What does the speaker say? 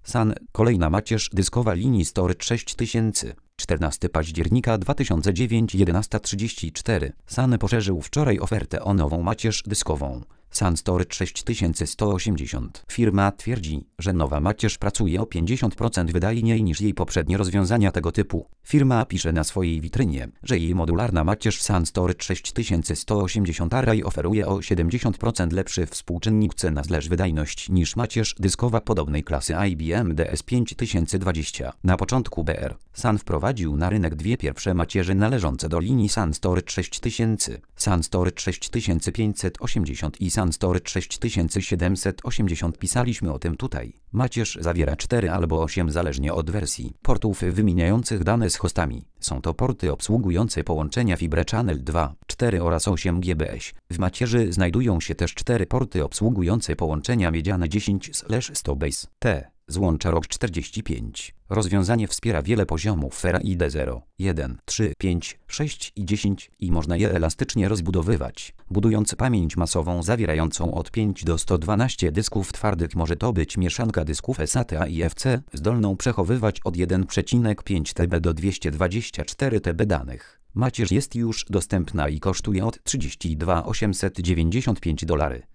SAN, kolejna macierz dyskowa linii Storage 6000. 14 października 2009 11:34. SAN poszerzył wczoraj ofertę o nową macierz dyskową. SAN Storage 6180. Firma twierdzi, że nowa macierz pracuje o 50% wydajniej niż jej poprzednie rozwiązania tego typu. Firma pisze na swojej witrynie, że jej modularna macierz SAN Storage 6180 Array oferuje o 70% lepszy współczynnik cena/wydajność niż macierz dyskowa podobnej klasy IBM DS5020. Na początku BR SAN wprowadził na rynek dwie pierwsze macierze należące do linii SAN Storage 6000, SAN Storage 6580 i SAN Storage 6780. Pisaliśmy o tym tutaj. Macierz zawiera 4 albo 8 zależnie od wersji portów wymieniających dane z hostami. Są to porty obsługujące połączenia Fibre Channel 2, 4 oraz 8 GBS. W macierzy znajdują się też 4 porty obsługujące połączenia miedziane 10/100 base T. Złącza ROG 45. Rozwiązanie wspiera wiele poziomów RAID 0, 1, 3, 5, 6 i 10 i można je elastycznie rozbudowywać. Budując pamięć masową zawierającą od 5 do 112 dysków twardych, może to być mieszanka dysków SATA i FC, zdolną przechowywać od 1,5 TB do 224 TB danych. Macierz jest już dostępna i kosztuje od $32 895.